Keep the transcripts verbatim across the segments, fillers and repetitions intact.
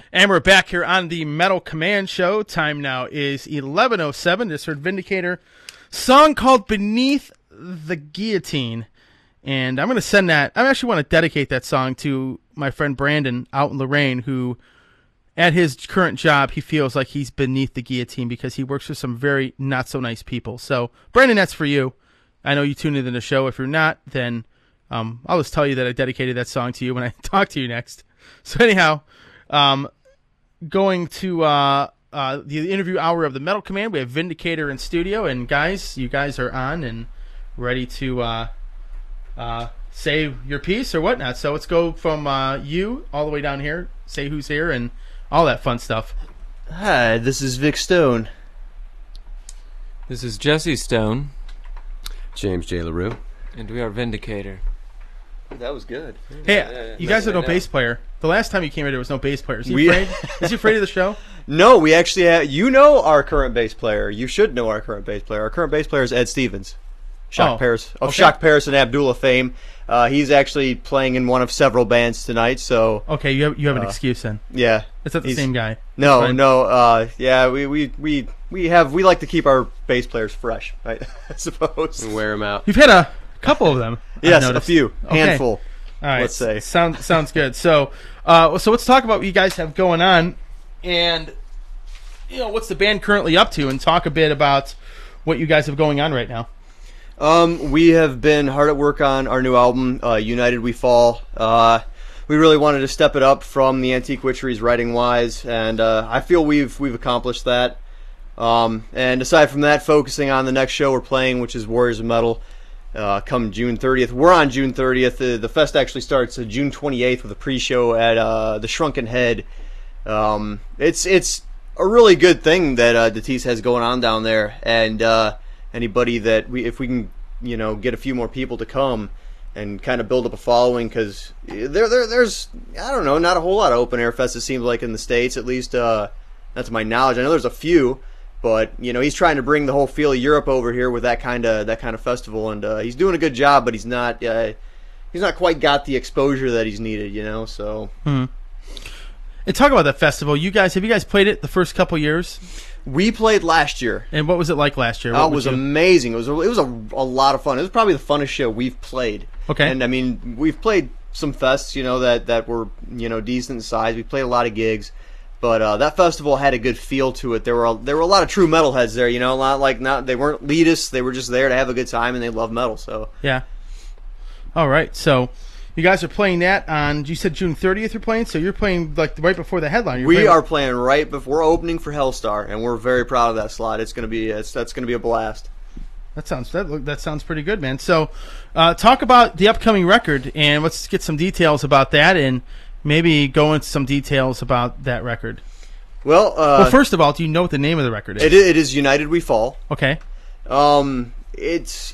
And we're back here on the Metal Command Show. Time now is eleven oh seven. This heard Vindicator. Song called Beneath the Guillotine. And I'm going to send that. I actually want to dedicate that song to my friend Brandon out in Lorraine, who at his current job, he feels like he's beneath the guillotine because he works with some very not so nice people. So, Brandon, that's for you. I know you tuned into the show. If you're not, then um, I'll just tell you that I dedicated that song to you when I talk to you next. So anyhow, um, going to uh, uh, the interview hour of the Metal Command, we have Vindicator in studio, and guys, you guys are on and ready to uh, uh, say your piece or whatnot. So let's go from uh, you all the way down here, say who's here, and all that fun stuff. Hi, this is Vic Stone. This is Jesse Stone. James J. LaRue. And we are Vindicator. That was good. Hey, Yeah, yeah, you guys yeah, have no I know. bass player. The last time you came here, there was no bass player. Is he We- afraid? Is he afraid of the show? No, we actually have. You know our current bass player. You should know our current bass player. Our current bass player is Ed Stevens, Shock Oh, Paris of okay. Shock Paris and Abdullah fame. Uh, he's actually playing in one of several bands tonight. So Okay, you have, you have an Uh, excuse then. yeah, It's not the he's- same guy. No, Fine. no. Uh, yeah, we, we we we have we like to keep our bass players fresh, right? I suppose. Wear them out. You've had a couple of them. I've Yes, a noticed. few, Okay. handful. All right, let's say. sounds sounds good. So, uh, so let's talk about what you guys have going on, and you know what's the band currently up to, and talk a bit about what you guys have going on right now. Um, we have been hard at work on our new album, uh, United We Fall. Uh, we really wanted to step it up from the Antique Witcheries writing wise, and uh, I feel we've we've accomplished that. Um, and aside from that, focusing on the next show we're playing, which is Warriors of Metal, uh, come June thirtieth. We're on June thirtieth. The, the fest actually starts uh, June twenty-eighth with a pre-show at uh, the Shrunken Head. Um, it's it's a really good thing that uh, Datis has going on down there, and uh, anybody that we, if we can, you know, get a few more people to come and kind of build up a following, because there, there, there's, I don't know, not a whole lot of open air fests, it seems like, in the States, at least, uh, not to my knowledge. I know there's a few, but, you know, he's trying to bring the whole feel of Europe over here with that kind of, that kind of festival, and uh, he's doing a good job, but he's not, uh, he's not quite got the exposure that he's needed, you know, so. Hmm. And talk about that festival. You guys, have you guys played it the first couple years? We played last year. And what was it like last year? What Oh, it would was you- amazing. It was a, it was a, a lot of fun. It was probably the funnest show we've played. Okay. And I mean, we've played some fests, you know, that, that were, you know, decent in size. We played a lot of gigs, but uh, that festival had a good feel to it. There were a, there were a lot of true metalheads there, you know, a lot like not they weren't elitists. They were just there to have a good time, and they love metal. So Yeah. All right. So you guys are playing that on, you said June thirtieth you're playing, so you're playing like right before the headline. You're we playing- are playing right before we're opening for Hellstar, and we're very proud of that slot. It's gonna be it's, that's gonna be a blast. That sounds that, look- that sounds pretty good, man. So, uh, talk about the upcoming record, and let's get some details about that, and maybe go into some details about that record. Well, uh, well, first of all, do you know what the name of the record is? it, it is United We Fall. Okay. Um, it's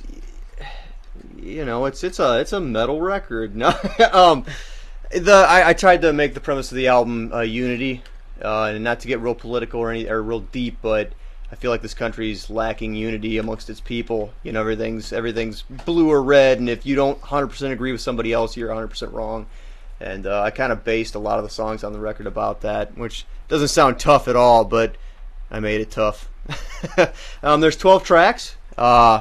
you know, it's it's a it's a metal record. No, um, the I, I tried to make the premise of the album uh, unity, uh, and not to get real political or any or real deep, but I feel like this country's lacking unity amongst its people. You know, everything's everything's blue or red, and if you don't one hundred percent agree with somebody else, you're one hundred percent wrong. And uh, I kind of based a lot of the songs on the record about that, which doesn't sound tough at all, but I made it tough. um, there's twelve tracks. Uh,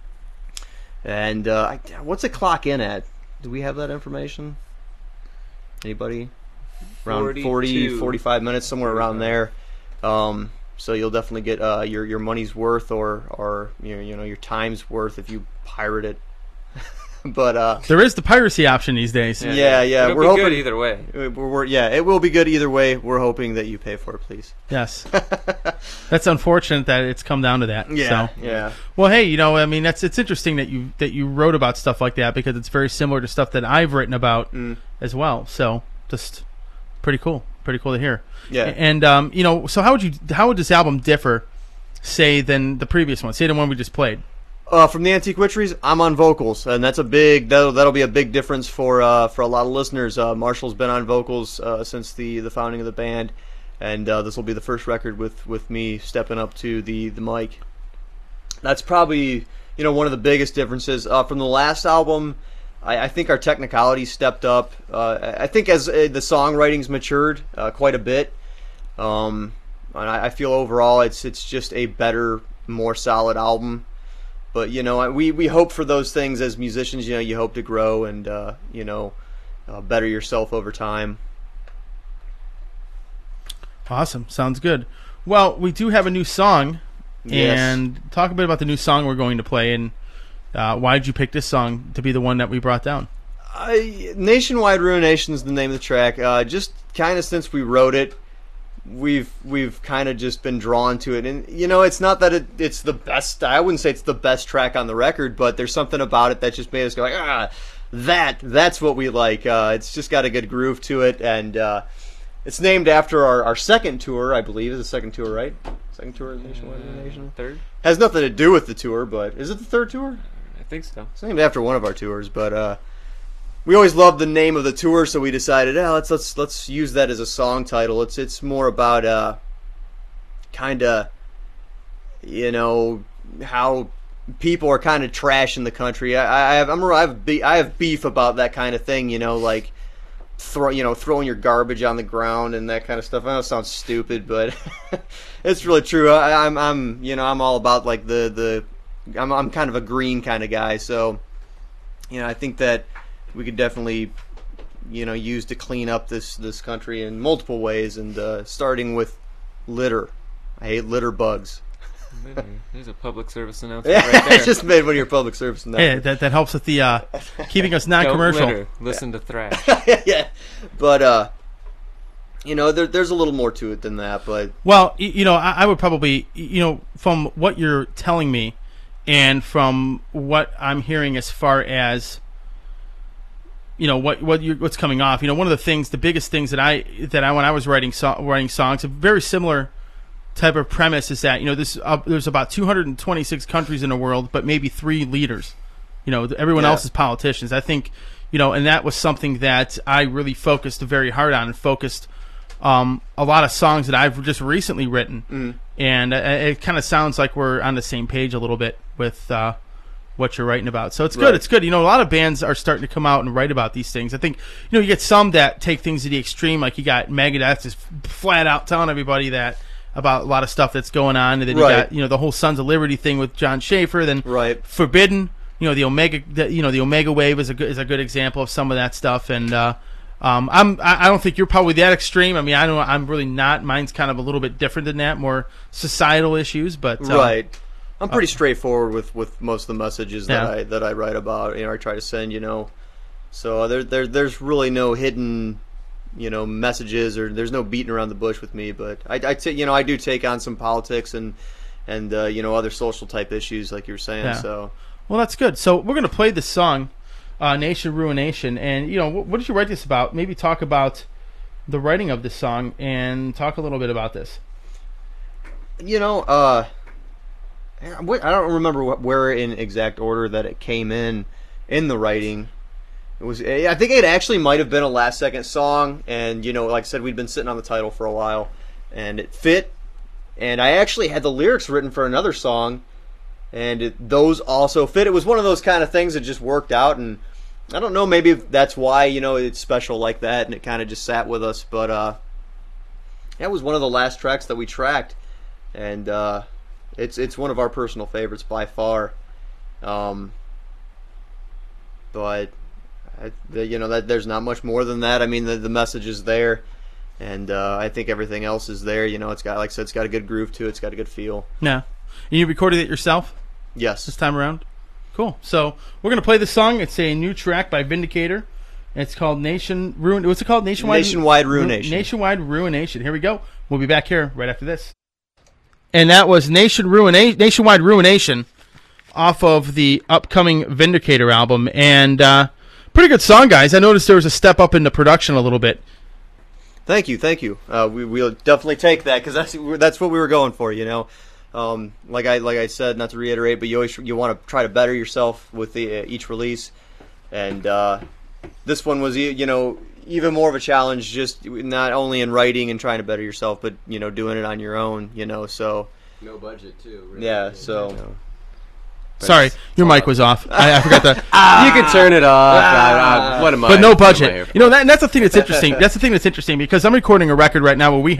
and uh, I, what's it clock in at? Do we have that information? Anybody? Around forty, forty-two. forty-five minutes, somewhere around there. Um, so you'll definitely get uh, your your money's worth, or or your you know your time's worth if you pirate it. But uh, There is the piracy option these days. yeah, yeah, It'll we're be hoping good either way. we're, we're, yeah, it will be good either way. We're hoping that you pay for it, please. Yes. That's unfortunate that it's come down to that. Yeah, So. yeah. Well, hey, you know, I mean, that's it's interesting that you that you wrote about stuff like that, because it's very similar to stuff that I've written about Mm. as well. So, just pretty cool, pretty cool to hear. Yeah. And um, you know, so how would you how would this album differ, say, than the previous one? Say the one we just played. Uh, from the Antique Witcheries, I'm on vocals, and that's a big that'll that'll be a big difference for uh, for a lot of listeners. Uh, Marshall's been on vocals uh, since the, the founding of the band, and uh, this will be the first record with, with me stepping up to the, the mic. That's probably you know one of the biggest differences uh, from the last album. I, I think our technicality stepped up. Uh, I think as uh, the songwriting's matured uh, quite a bit. Um, and I, I feel overall it's it's just a better, more solid album. But you know, we we hope for those things as musicians. You know, you hope to grow and uh, you know, uh, better yourself over time. Awesome, sounds good. Well, we do have a new song, Yes. and talk a bit about the new song we're going to play, and uh, why did you pick this song to be the one that we brought down? I, Nationwide Ruination is the name of the track. Uh, just kind of since we wrote it, we've we've kind of just been drawn to it, and you know, it's not that it, it's the best. I wouldn't say it's the best track on the record, but there's something about it that just made us go like, ah, that that's what we like. Uh, it's just got a good groove to it, and uh, it's named after our, our second tour, I believe. Is the second tour, right? Second tour of Nationwide Ruination. Third? Has nothing to do with the tour, but is it the third tour? I think so. It's named after one of our tours, but uh, we always loved the name of the tour, so we decided, oh, let's let's let's use that as a song title. It's it's more about uh, kind of, you know, how people are kind of trashing the country. I, I have I'm I have be, I have beef about that kind of thing. You know, like throw you know throwing your garbage on the ground and that kind of stuff. I know it sounds stupid, but it's really true. I, I'm I'm you know I'm all about like the the I'm I'm kind of a green kind of guy, so you know I think that we could definitely, you know, use to clean up this, this country in multiple ways, and uh, starting with litter. I hate litter bugs. There's a public service announcement Yeah, right I there. just made one of your public service Hey, announcements. that that helps with the uh, keeping us non-commercial. Don't litter. Listen to thrash. Yeah, but uh, you know, there, there's a little more to it than that. But Well, y- you know, I, I would probably, you know, from what you're telling me, and from what I'm hearing as far as, you know, what what you what's coming off. You know, one of the things, the biggest things that I that I when I was writing so, writing songs, a very similar type of premise is that, you know, this uh, there's about two hundred twenty-six countries in the world, but maybe three leaders. You know, everyone Yeah. else is politicians. I think, you know, and that was something that I really focused very hard on, and focused um, a lot of songs that I've just recently written, mm, and uh, it kind of sounds like we're on the same page a little bit with uh, what you're writing about. So it's good. Right. It's good. You know, a lot of bands are starting to come out and write about these things. I think, you know, you get some that take things to the extreme, like you got Megadeth just flat out telling everybody that about a lot of stuff that's going on, and then you Right. got, you know, the whole Sons of Liberty thing with John Schaefer, then right, Forbidden, you know, the Omega, the, you know, the Omega Wave is a good is a good example of some of that stuff. And uh, um, I'm I I don't think you're probably that extreme. I mean, I don't. I'm really not. Mine's kind of a little bit different than that, more societal issues. But uh, right. I'm pretty straightforward with, with most of the messages that Yeah. I that I write about. You know, I try to send. You know, so there there there's really no hidden, you know, messages, or there's no beating around the bush with me. But I, I ta- you know, I do take on some politics and and uh, you know, other social type issues, like you were saying. Yeah. So Well, that's good. So we're going to play this song, uh, Nation Ruination. And, you know, what, what did you write this about? Maybe talk about the writing of this song and talk a little bit about this. you know, uh, I don't remember what, where in exact order that it came in in the writing. It was, I think it actually might have been a last second song, and you know, like I said, we'd been sitting on the title for a while, and it fit. And I actually had the lyrics written for another song, and it, those also fit. It was one of those kind of things that just worked out, and I don't know, maybe that's why, you know, it's special like that, and it kind of just sat with us. But uh, that was one of the last tracks that we tracked, and uh, it's it's one of our personal favorites by far. Um, but I, the, you know, that there's not much more than that. I mean, the the message is there, and uh, I think everything else is there. You know, it's got, like I said, it's got a good groove to it. It's got a good feel. Yeah. And you recorded it yourself Yes. this time around? Cool. So we're going to play this song. It's a new track by Vindicator. It's called Nation Ruin. What's it called? Nationwide Nationwide Ruination. Nationwide Ruination. Here we go. We'll be back here right after this. And that was Nation Ruina- Nationwide Ruination off of the upcoming Vindicator album. And uh, pretty good song, guys. I noticed there was a step up in the production a little bit. Thank you, thank you. Uh, we we'll definitely take that, because that's that's what we were going for. You know, um, like I like I said, not to reiterate, but you always you want to try to better yourself with the uh, each release, and uh, this one was you know even more of a challenge, just not only in writing and trying to better yourself, but you know doing it on your own. You know, so No budget too. Really. yeah, so. You know. Sorry, your mic was off. I, I forgot that. You can turn it off. Ah, what am I? But no what am I here budget. for? You know, that, and that's the thing that's interesting. That's the thing that's interesting because I'm recording a record right now where we have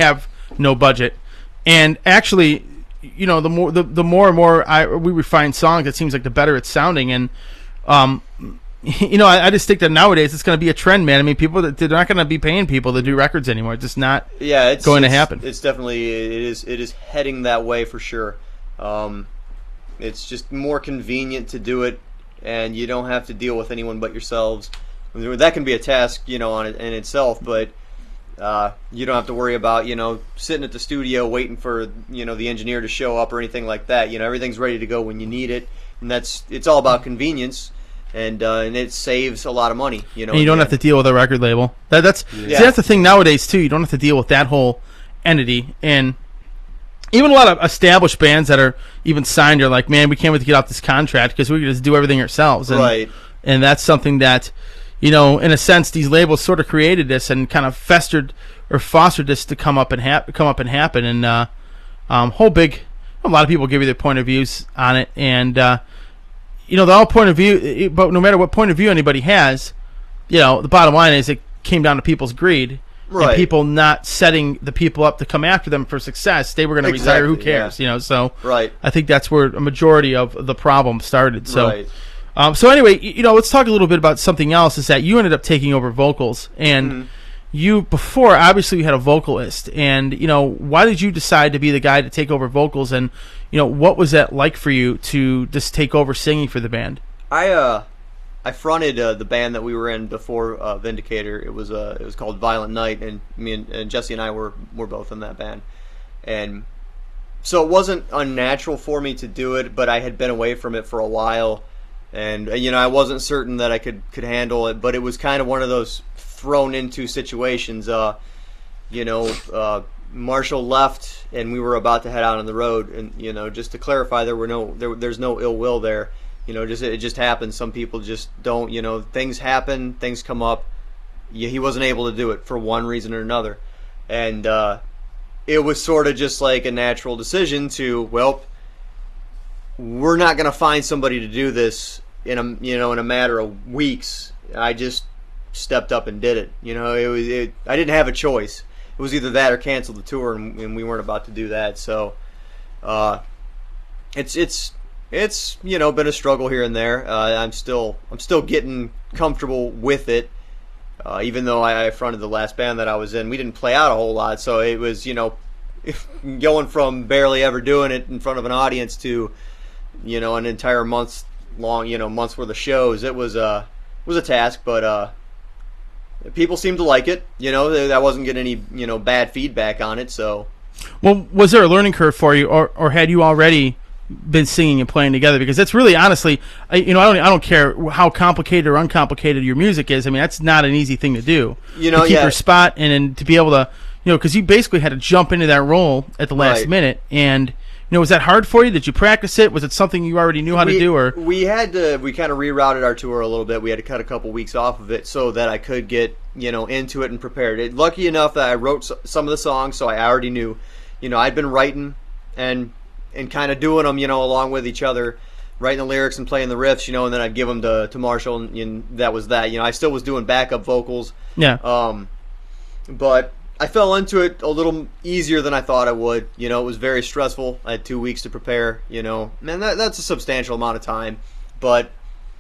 no budget. And actually, you know, the more the, the more and more I, we refine songs, it seems like the better it's sounding. And um, you know, I, I just think that nowadays it's going to be a trend, man. I mean, people that they're not going to be paying people to do records anymore. It's just not yeah, it's going it's, to happen. It's definitely it is it is heading that way for sure. Um, it's just more convenient to do it, and you don't have to deal with anyone but yourselves. That can be a task, you know, on it in itself, but uh, you don't have to worry about, you know, sitting at the studio waiting for, you know, the engineer to show up or anything like that. You know, everything's ready to go when you need it, and that's it's all about convenience, and uh, and it saves a lot of money. You know, and you don't have to deal with a record label. That, that's Yeah. see, that's the thing nowadays too. You don't have to deal with that whole entity, and even a lot of established bands that are even signed are like, man, we can't wait to get off this contract because we can just do everything ourselves. And, Right. And that's something that, you know, in a sense, these labels sort of created this and kind of festered or fostered this to come up and hap- come up and happen. And uh, um, whole big, a lot of people give you their point of views on it, and uh, you know, the whole point of view. But no matter what point of view anybody has, you know, the bottom line is it came down to people's greed. Right. And people not setting the people up to come after them for success. They were going to retire. Who Exactly, cares? yeah. You know. So Right. I think that's where a majority of the problem started. So, Right. um, so anyway, y- you know, let's talk a little bit about something else. Is that you ended up taking over vocals, and Mhm. you before obviously you had a vocalist, and you know, why did you decide to be the guy to take over vocals, and you know, what was that like for you to just take over singing for the band? I uh, I fronted uh, the band that we were in before uh, Vindicator. It was uh, it was called Violent Night, and me and, and Jesse and I were were both in that band, and so it wasn't unnatural for me to do it. But I had been away from it for a while, and uh, you know, I wasn't certain that I could could handle it. But it was kind of one of those thrown into situations. Uh, you know, uh, Marshall left, and we were about to head out on the road. And you know, just to clarify, there were no there, there's no ill will there. You know, just it just happens. Some people just don't. You know, things happen, things come up. Yeah, he wasn't able to do it for one reason or another, and uh, it was sort of just like a natural decision to, well, we're not going to find somebody to do this in a you know in a matter of weeks. I just stepped up and did it. You know, it was it, I didn't have a choice. It was either that or cancel the tour, and, and we weren't about to do that. So, uh, it's it's. It's you know been a struggle here and there. Uh, I'm still I'm still getting comfortable with it, uh, even though I, I fronted the last band that I was in. We didn't play out a whole lot, so it was you know going from barely ever doing it in front of an audience to you know an entire month long you know months worth of shows. It was uh was a task, but uh, people seemed to like it. You know, I wasn't getting any you know bad feedback on it, so. Well, was there a learning curve for you, or or had you already been singing and playing together? Because that's really, honestly, I, you know, I don't, I don't care how complicated or uncomplicated your music is. I mean, that's not an easy thing to do. You know, to keep yeah. your spot and, and to be able to, you know, because you basically had to jump into that role at the last Right. minute. And you know, was that hard for you? Did you practice it? Was it something you already knew how we, to do? Or we had to, we kind of rerouted our tour a little bit. We had to cut a couple weeks off of it so that I could get you know into it and prepared. It, lucky enough that I wrote so, some of the songs, so I already knew. You know, I'd been writing and. and kind of doing them, you know, along with each other, writing the lyrics and playing the riffs, you know, and then I'd give them to, to Marshall, and, and that was that. You know, I still was doing backup vocals. yeah, Um, but I fell into it a little easier than I thought I would. You know, it was very stressful. I had two weeks to prepare, you know. Man, that, that's a substantial amount of time. But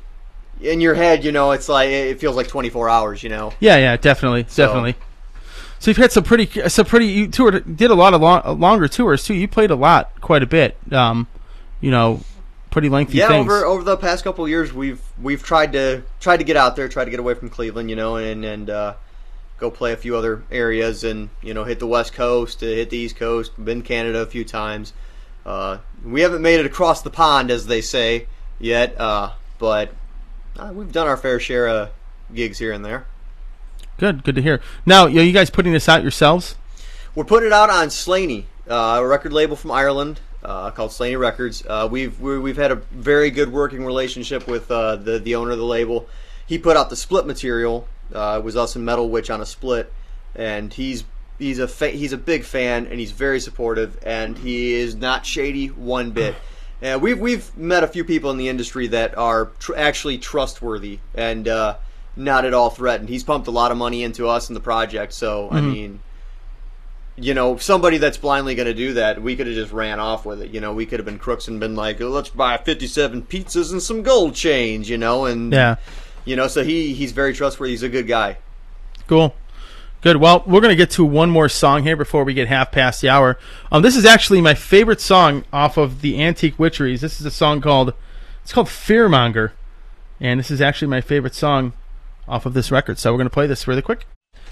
in your head, you know, it's like, it feels like twenty-four hours, you know. yeah, yeah, definitely, So- definitely. So you've had some pretty, some pretty. You toured, did a lot of long, longer tours too. You played a lot, quite a bit. Um, you know, pretty lengthy Yeah, things. over over the past couple of years, we've we've tried to tried to get out there, tried to get away from Cleveland, you know, and and uh, go play a few other areas, and you know, hit the West Coast, uh, hit the East Coast, been to Canada a few times. Uh, we haven't made it across the pond, as they say, yet, uh, but uh, we've done our fair share of gigs here and there. Good, good to hear. Now, are you guys putting this out yourselves? We're putting it out on Slaney, uh, a record label from Ireland uh, called Slaney Records. Uh, we've we, we've had a very good working relationship with uh, the the owner of the label. He put out the split material. Uh, it was us and Metal Witch on a split, and he's he's a fa- he's a big fan, and he's very supportive, and he is not shady one bit. And we've we've met a few people in the industry that are tr- actually trustworthy and uh, not at all threatened. He's pumped a lot of money into us and the project, so I Mhm. mean. you know, somebody that's blindly going to do that, we could have just ran off with it. You know, we could have been crooks and been like, let's buy fifty-seven pizzas and some gold chains, you know, and Yeah. you know, so he he's very trustworthy. He's a good guy. Cool. Good. Well, we're going to get to one more song here before we get half past the hour. Um, this is actually my favorite song off of the Antique Witcheries. This is a song called, it's called Fearmonger. And this is actually my favorite song off of this record. So we're going to play this really quick.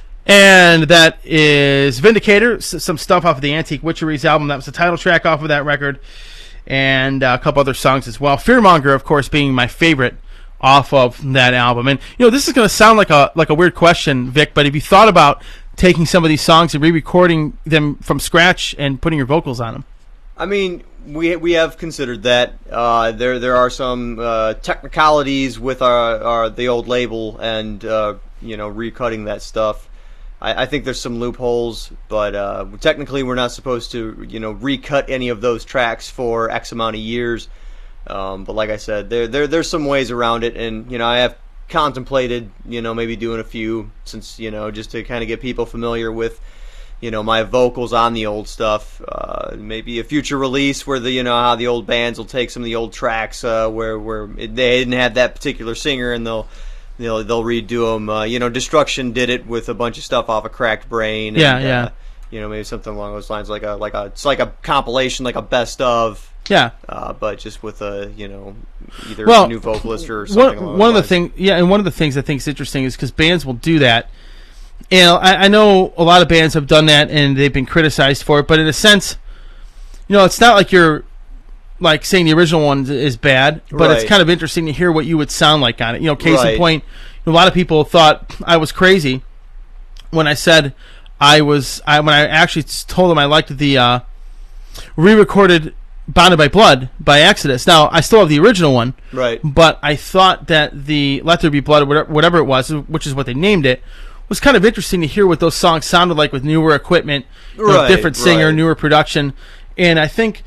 And that is Vindicator, s- some stuff off of the Antique Witcheries album. That was the title track off of that record. And uh, a couple other songs as well. Fearmonger, of course, being my favorite off of that album. And, you know, this is going to sound like a like a weird question, Vic, but have you thought about taking some of these songs and re-recording them from scratch and putting your vocals on them? I mean, we we have considered that. Uh, there there are some uh, technicalities with our, our the old label and uh, you know, recutting that stuff. I, I think there's some loopholes, but uh, technically we're not supposed to, you know, recut any of those tracks for X amount of years. Um, but like I said, there there there's some ways around it, and you know, I have contemplated, you know, maybe doing a few, since, you know, just to kind of get people familiar with, you know, my vocals on the old stuff. Uh, maybe a future release where the, you know, how the old bands will take some of the old tracks uh, where where it, they didn't have that particular singer, and they'll they'll they'll redo them. Uh, you know, Destruction did it with a bunch of stuff off of Cracked Brain. And, Yeah, yeah. Uh, you know, maybe something along those lines, like a like a it's like a compilation, like a best of. Yeah. Uh, but just with a, you know, either Well, a new vocalist or something. One, along one of those the lines. thing, yeah, and one of the things I think is interesting is because bands will do that. You know, I, I know a lot of bands have done that and they've been criticized for it, but in a sense, you know, it's not like you're like saying the original one is bad, but it's Right. kind of interesting to hear what you would sound like on it. You know, case in Right. point, a lot of people thought I was crazy when I said I was. I when I actually told them I liked the uh, re-recorded Bonded by Blood by Exodus. Now, I still have the original one, Right. but I thought that the Let There Be Blood, or whatever, whatever it was, which is what they named it, was kind of interesting to hear what those songs sounded like with newer equipment, you know, Right, different singer, right. newer production. And I think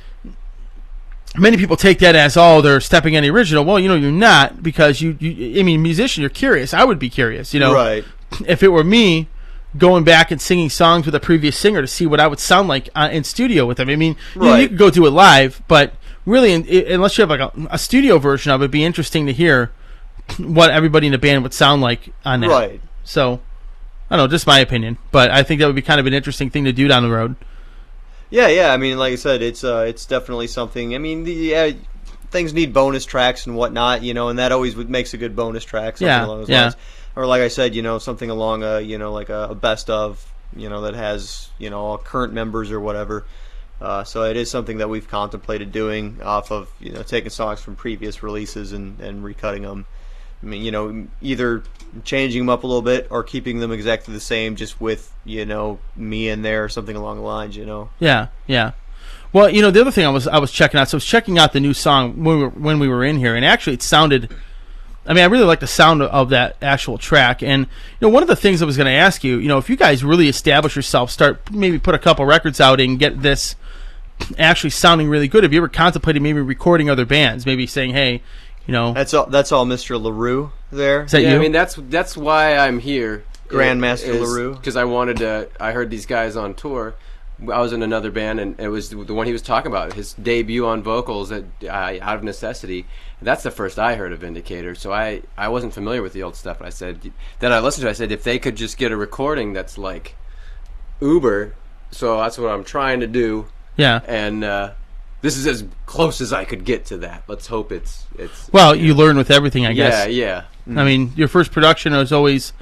many people take that as, oh, they're stepping on the original. Well, you know, you're not, because you, you I mean, musician, you're curious. I would be curious, you know. Right. If it were me going back and singing songs with a previous singer to see what I would sound like uh, in studio with them. I mean, you, know, you Right. could go do it live, but really, in, i unless you have like a, a studio version of it, it'd be interesting to hear what everybody in the band would sound like on that. Right. So, I don't know, just my opinion, but I think that would be kind of an interesting thing to do down the road. Yeah, yeah. I mean, like I said, it's uh, it's definitely something. I mean, the yeah, things need bonus tracks and whatnot, you know, and that always would makes a good bonus track. Something Yeah, along those yeah. lines. Or like I said, you know, something along a, you know, like a, a best of, you know, that has, you know, all current members or whatever. Uh, so it is something that we've contemplated doing off of, you know, taking songs from previous releases and, and recutting them. I mean, you know, either changing them up a little bit or keeping them exactly the same, just with, you know, me in there or something along the lines, you know. Yeah, yeah. Well, you know, the other thing I was I was checking out, so I was checking out the new song when we were, when we were in here, and actually it sounded, I mean, I really like the sound of that actual track. And, you know, one of the things I was going to ask you, you know, if you guys really establish yourself, start maybe put a couple records out and get this actually sounding really good, have you ever contemplated maybe recording other bands, maybe saying, hey, you know, That's all. That's all, Mister LaRue there. is that yeah, you? I mean that's that's why I'm here, Grandmaster LaRue. because I wanted to. I heard these guys on tour. I was in another band, and it was the one he was talking about, his debut on vocals at, uh, out of necessity. That's the first I heard of Vindicator, so I, I wasn't familiar with the old stuff. And I said, then I listened to it, I said, if they could just get a recording that's like Uber, so that's what I'm trying to do, yeah. and uh, this is as close as I could get to that. Let's hope it's... it's Well, you learn with everything, I yeah, guess. yeah. I mean, your first production is always,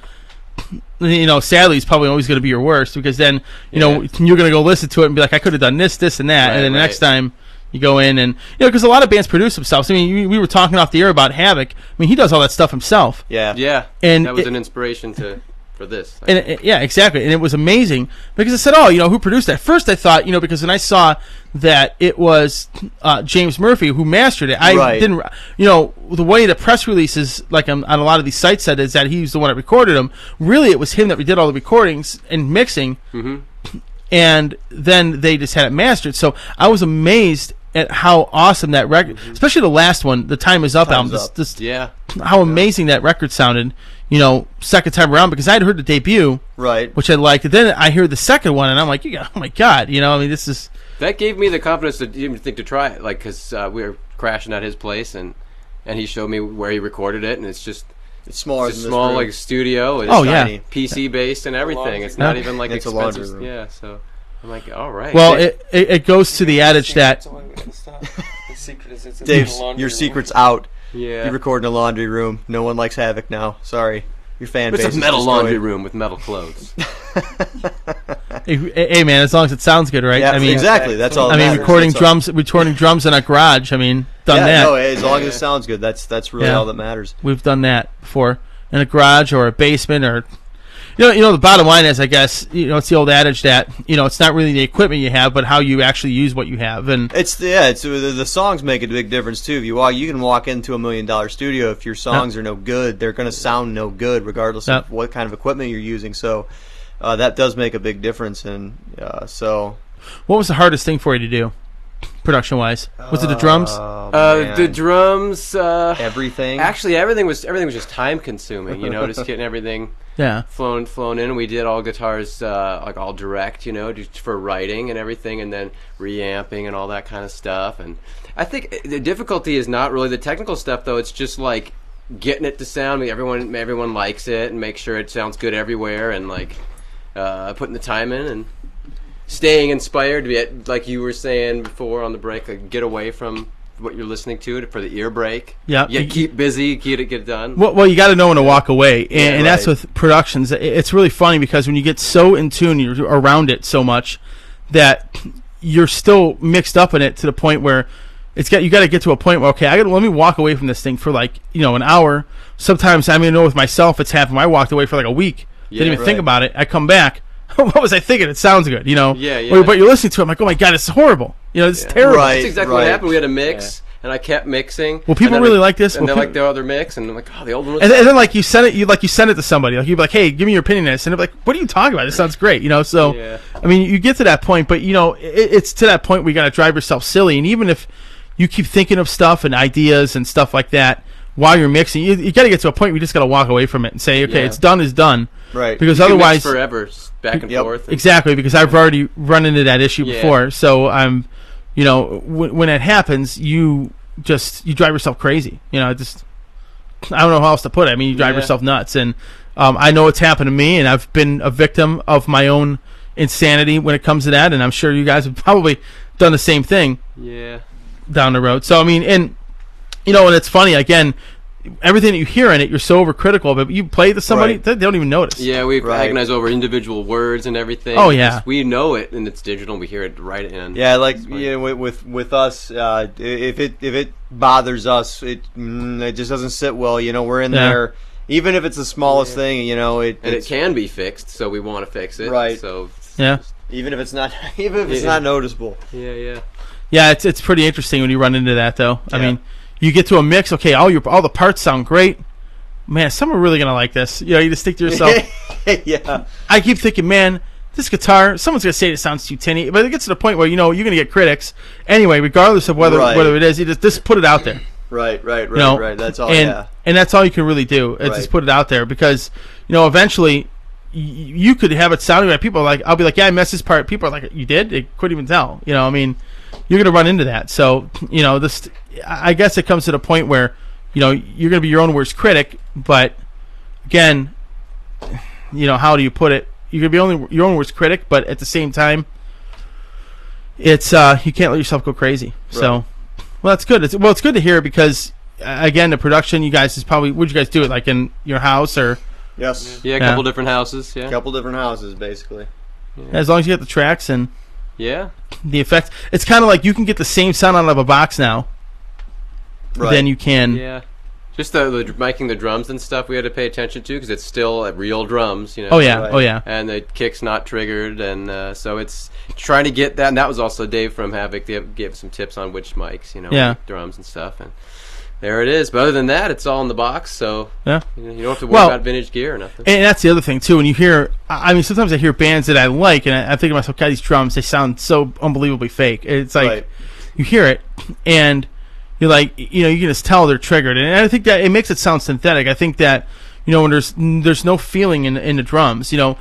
you know, sadly, it's probably always going to be your worst, because then, you know, Yeah. you're going to go listen to it and be like, I could have done this, this, and that. Right, and then the right. next time you go in and, you know, because a lot of bands produce themselves. I mean, we, we were talking off the air about Havoc. I mean, he does all that stuff himself. Yeah. Yeah, And that was it- an inspiration to for this. And it, yeah, exactly. And it was amazing because I said, oh, you know, who produced that? First I thought, you know, because when I saw that it was uh, James Murphy who mastered it, I Right. didn't, you know, the way the press releases, like on, on a lot of these sites said, is that he's the one that recorded them. Really, it was him that did all the recordings and mixing. Mm-hmm. And then they just had it mastered. So I was amazed at how awesome that record, especially the last one, the Time Is Up Time album, Is just, Up. just Yeah. how amazing that record sounded. you know, second time around because I had heard the debut, Right. which I liked. And then I hear the second one, and I'm like, "You- oh my god, you know, I mean, this is That gave me the confidence to even think to try it, like because uh, we were crashing at his place, and and he showed me where he recorded it, and it's just It's smaller it's a than small this room. like studio. It's Oh, yeah. tiny. P C based and everything. It's Yeah. not even like It's a laundry expensive. room. Yeah, so I'm like, all right. well, They- it, it it goes to the adage that Dave's, your secret's out. yeah. You record in a laundry room. No one likes Havoc now. Sorry. Your fan It's base a is metal destroyed. laundry room with metal clothes. hey, hey, man, as long as it sounds good, right? Yeah, I mean, exactly. That's all. I that mean, matters. recording That's all- drums, recording drums in a garage. I mean, done Yeah, that. no, as long as Yeah. it sounds good, that's that's really Yeah. all that matters. We've done that before in a garage or a basement, or you know, you know. The bottom line is, I guess, you know, it's the old adage that you know, it's not really the equipment you have, but how you actually use what you have. And It's the, yeah, it's the, the songs make a big difference too. If you walk, you can walk into a million dollar studio. If your songs are no good, they're going to sound no good, regardless Yeah. of what kind of equipment you're using. So uh, that does make a big difference. And uh, so, what was the hardest thing for you to do, production wise? Was it the drums? Oh, Uh, man. the drums. Uh, everything. actually, everything was everything was just time consuming. You know, just getting everything Yeah. flown flown in. We did all guitars uh, like all direct, you know, just for writing and everything, and then reamping and all that kind of stuff. And I think the difficulty is not really the technical stuff, though. It's just like getting it to sound. Everyone everyone likes it, and make sure it sounds good everywhere, and like uh, putting the time in and staying inspired. To be, like you were saying before on the break, like get away from what you're listening to for the ear break. Yeah. Yeah, keep busy, keep it get done. Well, well, you got to know when to walk away, and, Yeah, and that's right. with productions. It- It's really funny because when you get so in tune, you're around it so much that you're still mixed up in it to the point where it's got you got to get to a point where okay, I got to let me walk away from this thing for like you know an hour. Sometimes I mean, know with myself, it's happened. I walked away for like a week, Yeah, didn't even think right. about it. I come back. What was I thinking? It sounds good, you know. Yeah, yeah. But, but you're listening to it. I'm like, oh my god, it's horrible. You know, it's Yeah. terrible. Right. That's exactly what right. happened. We had a mix, and I kept mixing. Well, people and then really I- like this. and Well, they peop- like the other mix, and I'm like, oh, the old one was And, then- and then, like you send it, you like you send it to somebody. Like you'd be like, "Hey, give me your opinion on this," and they're like, "What are you talking about? This sounds great," you know. So, Yeah. I mean, you get to that point, but you know, it, it's to that point where you got to drive yourself silly. And even if you keep thinking of stuff and ideas and stuff like that while you're mixing, you, you got to get to a point where you just got to walk away from it and say, "Okay, Yeah. it's done, is done." Right. Because You can mix otherwise, forever, s- back and Yep. forth. and- exactly, because I've already run into that issue Yeah. before. So I'm, you know, w- when it happens, you just you drive yourself crazy. You know, just I don't know how else to put it. I mean, you drive Yeah. yourself nuts, and um, I know it's happened to me, and I've been a victim of my own insanity when it comes to that, and I'm sure you guys have probably done the same thing Yeah. down the road. So I mean, and you know, and it's funny again. Everything that you hear in it, you're so overcritical of it. But you play it to somebody, Right. they they don't even notice. Yeah, we Right. agonize over individual words and everything. Oh, yeah. Just- we know it, and it's digital. We hear it right in. Yeah, like It's fine. you know, with, with with us, uh, if it if it bothers us, it mm, it just doesn't sit well. You know, we're in Yeah. there, even if it's the smallest thing. You know, it and it it's- can be fixed, so we want to fix it. Right. So Yeah. even if it's not even if it's Yeah. not noticeable. yeah, yeah. Yeah, it's it's pretty interesting when you run into that, though. I Yeah. mean, you get to a mix. Okay, all your all the parts sound great. Man, some are really gonna like this. You know, you just think to yourself. yeah, I keep thinking, man, this guitar. Someone's gonna say it sounds too tinny, but it gets to the point where you know you're gonna get critics anyway, regardless of whether Right. whether it is. You just just put it out there. right, right, right, You know, right. That's all. and yeah, and that's all you can really do. Is just Right. put it out there because you know eventually. y- You could have it sounding like people are like I'll be like yeah I messed this part. People are like you did. They couldn't even tell. You know I mean you're gonna run into that. So you know this. I guess it comes to the point where you know you're gonna be your own worst critic. But again, you know how do you put it? You're gonna be only your own worst critic, but at the same time, it's uh, you can't let yourself go crazy. So Right. well that's good. It's, well it's good to hear because uh, again the production you guys is probably would you guys do it like in your house or yes, Yeah, a Yeah. couple different houses. a Yeah. couple different houses basically. as long as you get the tracks and Yeah. the effects. It's kind of like you can get the same sound out of a box now Right. than you can. Yeah. Just the, the miking the drums and stuff we had to pay attention to because it's still uh, real drums, you know. Oh yeah, Right. oh yeah. And the kick's not triggered, and uh, so it's trying to get that. And that was also Dave from Havoc. They gave some tips on which mics, you know, Yeah. drums and stuff. And there it is. But other than that, it's all in the box, so Yeah. you, know, you don't have to worry Well, about vintage gear or nothing. And that's the other thing too. When you hear, I I mean, sometimes I hear bands that I like, and I, I think to myself, "God, these drums, they sound so unbelievably fake." It's like Right. you hear it, and you're like, you know, you can just tell they're triggered, and I think that it makes it sound synthetic. I think that, you You know, when there's there's no feeling in in the drums. You know,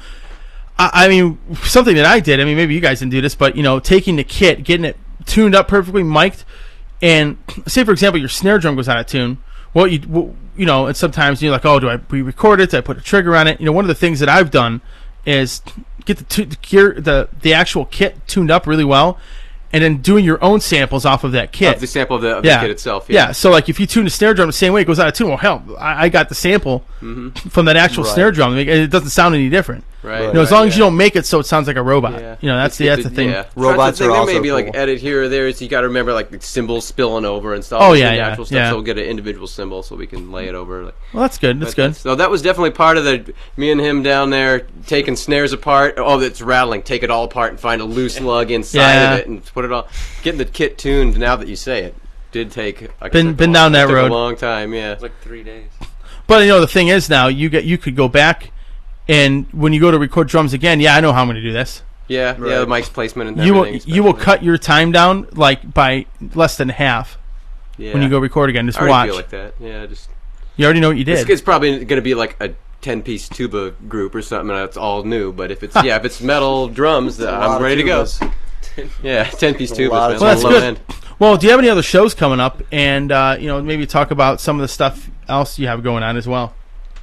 I, I mean, something that I did. I mean, maybe you guys didn't do this, but you know, taking the kit, getting it tuned up perfectly, mic'd, and say for example your snare drum goes out of tune. Well, you well, you know, and sometimes you're like, oh, do I re-record it? Do I put a trigger on it? You know, one of the things that I've done is get the, tu- the gear, the the actual kit tuned up really well, and then doing your own samples off of that kit. Of the sample of the, of yeah. the kit itself. Yeah. Yeah. So like if you tune the snare drum the same way, it goes out of tune. Well, hell, I, I got the sample Mm-hmm. from that actual Right. snare drum. It doesn't sound any different. Right. You know, as right, long as yeah. you don't make it so it sounds like a robot. Yeah. You know, that's Let's the get that's the thing. Yeah. Robots There are also may be like cool. edit here or there, so you got to remember like the cymbals spilling over and stuff. Oh, like yeah, the yeah, natural stuff. yeah. So we'll get an individual cymbal so we can lay it over. Like, Well, that's good. That's but good. So that was definitely part of the me and him down there taking snares apart. Oh, it's rattling. Take it all apart and find a loose lug inside Yeah. of it and put it all. Getting the kit tuned. Now that you say it, did take. Like, Been- took a been long- down that took road. a long time. Yeah. It's like three days. But you know, the thing is now you get you could go back, and when you go to record drums again, yeah, I know how I'm going to do this. Yeah. Right. Yeah. The mic's placement and You will everything. you will especially. cut your time down like by less than half Yeah. when you go record again. Just I already watch. feel like that. Yeah. Just. You already know what you It's, did. it's probably going to be like a ten-piece tuba group or something. That's all new. But if it's yeah, if it's metal drums, uh, A lot I'm of ready to go. tubas. Yeah, ten-piece tubas, lot man. of Well, that's Low good. end. Well, do you have any other shows coming up? And uh, you know, maybe talk about some of the stuff else you have going on as well.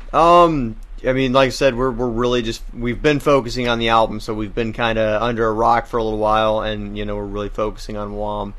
Um, I mean, like I said, we're we're really just we've been focusing on the album, so we've been kind of under a rock for a little while, and you know we're really focusing on W A M.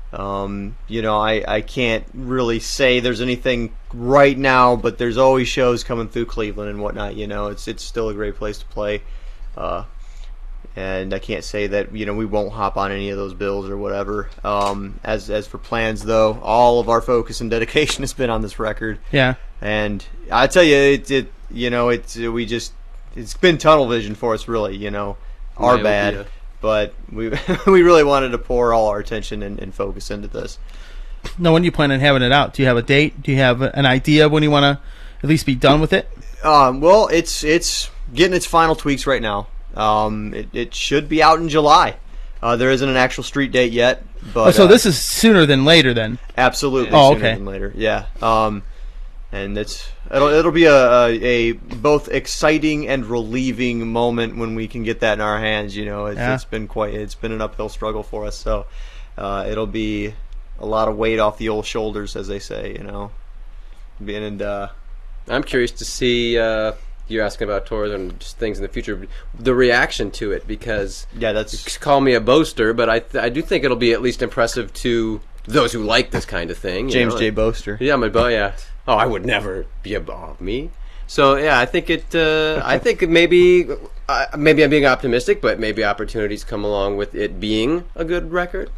Um, you know, I I can't really say there's anything right now, but there's always shows coming through Cleveland and whatnot. You know, it's it's still a great place to play. Uh, and I can't say that you know we won't hop on any of those bills or whatever. Um, as as for plans, though, all of our focus and dedication has been on this record. Yeah. And I tell you, it, it you know, it's we just it's been tunnel vision for us, really. You know, our Myopia. bad, but we we really wanted to pour all our attention and, and focus into this. Now, when do you plan on having it out? Do you have a date? Do you have an idea of when you want to at least be done with it? Um, well, it's it's getting its final tweaks right now. Um, it, it should be out in July. Uh, there isn't an actual street date yet, but Oh, so uh, this is sooner than later then. absolutely Oh, sooner okay. than later. Yeah. Um, and it's it'll it'll be a, a a both exciting and relieving moment when we can get that in our hands. You know, it's, Yeah. it's been quite it's been an uphill struggle for us. So uh, it'll be a lot of weight off the old shoulders, as they say. You know, being and uh, I'm curious to see. Uh, you're asking about tours and just things in the future. The reaction to it, because yeah, that's call me a boaster, but I th- I do think it'll be at least impressive to those who like this kind of thing. you James know, J. like- Boaster. Yeah, I'm a bo- yeah. Oh, I would never be a oh, me. So yeah, I think it. Uh, I think it maybe uh, maybe I'm being optimistic, but maybe opportunities come along with it being a good record.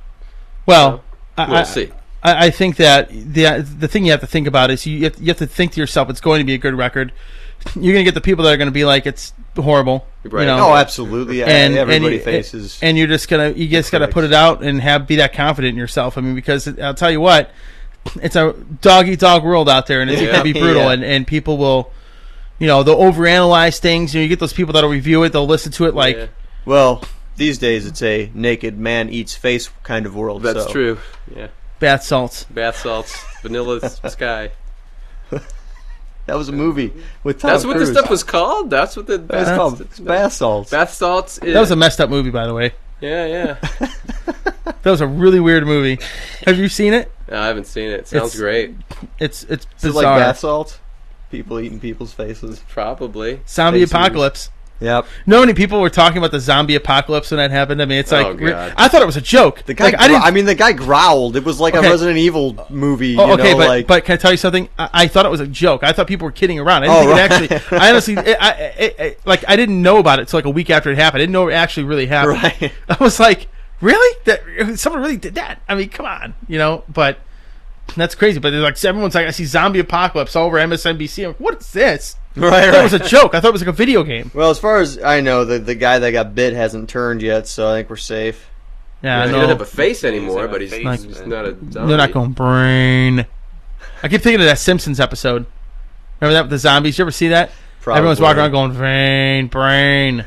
Well, I, We'll I- see. I, I think that the the thing you have to think about is you have, you have to think to yourself, it's going to be a good record. You're going to get the people that are going to be like, it's horrible. Right. You know? Oh, absolutely. and Everybody and, faces. and you're just gonna you just gotta critics. put it out and have be that confident in yourself. I mean, because I'll tell you what, it's a dog eat dog world out there, and it Yeah. can be brutal, Yeah. and, and people will, you know, they'll overanalyze things. You know, you get those people that'll review it, they'll listen to it like, Yeah, Well, these days it's a naked man eats face kind of world. that's so. true. Yeah, bath salts. bath salts, vanilla sky. That was a movie with Tom That's what this Cruise. stuff was called. That's what the That's Huh? called it's bath salts. bath salts. Is, That was a messed up movie, by the way. yeah, yeah. That was a really weird movie. Have you seen it? No, I haven't seen it. It sounds It's- great. It's it's Is it bizarre. like bath salts? People eating people's faces. Probably. Zombie faces. apocalypse. Yep. You know how many people were talking about the zombie apocalypse when that happened? I mean, it's like Oh, God. I thought it was a joke. The guy. Like, I I, didn't. I mean, the guy growled. It was like Okay. a Resident Evil movie. Oh, you okay, know, but like, but can I tell you something? I, I thought it was a joke. I thought people were kidding around. I didn't Oh, think right. it actually. I honestly, it, I, it, it, like, I didn't know about it until like a week after it happened. I didn't know it actually really happened. right. I was like, really? That someone really did that? I mean, come on, you know. But that's crazy. But they're like, everyone's like, I see zombie apocalypse all over M S N B C. I'm like, what is this? Right. I thought it was Right. a joke. I thought it was like a video game. Well, as far as I know, the the guy that got bit hasn't turned yet, so I think we're safe. Yeah, I he know. doesn't have a face anymore, have a but he's, face, he's man. not a zombie. They're not going brain. I keep thinking of that Simpsons episode. Remember that with the zombies? You ever see that? Probably. Everyone's walking around going brain, brain,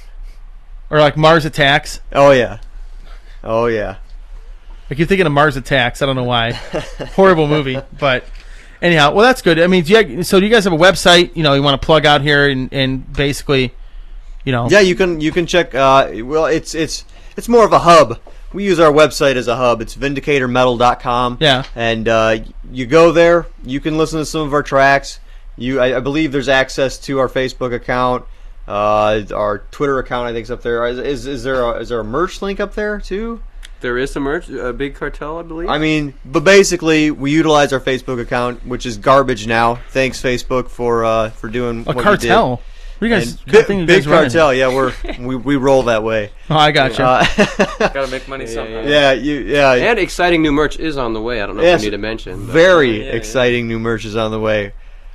or like Mars Attacks. Oh yeah. Oh yeah. I keep thinking of Mars Attacks. I don't know why. Horrible movie, but anyhow, well, that's good. I mean, do you, so do you guys have a website? You know, you want to plug out here and, and basically, you know. Yeah, you can you can check. Uh, well, it's it's it's more of a hub. We use our website as a hub. It's vindicator metal dot com. Yeah. And uh, you go there. You can listen to some of our tracks. You, I, I believe there's access to our Facebook account, uh, our Twitter account. I think is up there. Is is, is there a, is there a merch link up there too? There is some merch, a Big Cartel, I believe. I mean, but basically, we utilize our Facebook account, which is garbage now. Thanks, Facebook, for uh, for doing A what cartel. you What do you guys, did. what And thing bi- you big guys running? cartel, yeah, we're we, we roll that way. Oh, I got you. Uh, Gotta make money somehow. yeah, you yeah. And exciting new merch is on the way. I don't know Yes, if we need to mention. but- Very Yeah, yeah. exciting new merch is on the way.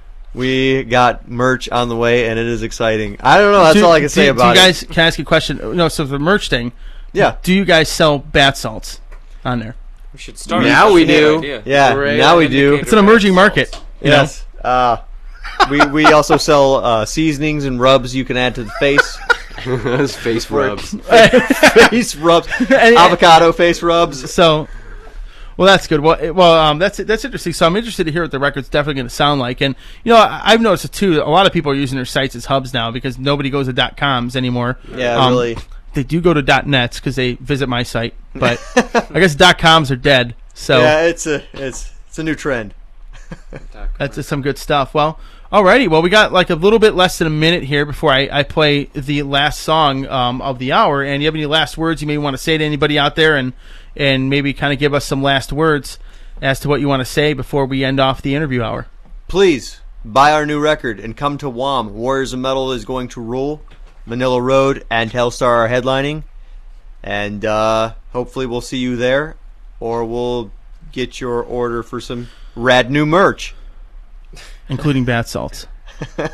We got merch on the way, and it is exciting. I don't know. That's Do- all I can say do, about do you guys, Can I ask you a question? No, so the merch thing. it. Yeah, Do you guys sell bath salts on there? We should start. Now That's we a good do. idea. yeah. Great. Now we do. It's an emerging market. You know? Yes. Uh, we we also sell uh, seasonings and rubs you can add to the face. Those face rubs. face rubs, And- avocado face rubs. So, well, that's good. Well, it- well, um, that's that's interesting. So I'm interested to hear what the record's definitely going to sound like. And you know, I, I've noticed it too. A lot of people are using their sites as hubs now because nobody goes to dot coms anymore. Yeah, Um, really. They do go to dot nets because they visit my site, but I guess dot coms are dead. So Yeah, it's a it's it's a new trend. that's just some good stuff. Well, alrighty. Well, we got like a little bit less than a minute here before I, I play the last song um, of the hour. And you have any last words you may want to say to anybody out there, and and maybe kind of give us some last words as to what you want to say before we end off the interview hour. Please buy our new record and come to W A M. Warriors of Metal is going to rule. Manila Road and Hellstar are headlining, and uh, hopefully we'll see you there, or we'll get your order for some rad new merch. Including bath salts. All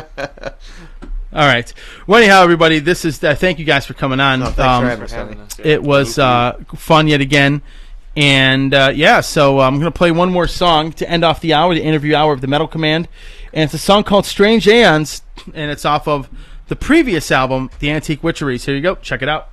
right. Well, anyhow, everybody, this is. Uh, thank you guys for coming on. No, thanks Um, for having us. For having Sonny. us, yeah. It was uh, fun yet again. And uh, yeah, so I'm going to play one more song to end off the hour, the interview hour of the Metal Command. And it's a song called Strange Aeons, and it's off of the previous album, The Antique Witcheries. Here you go. Check it out.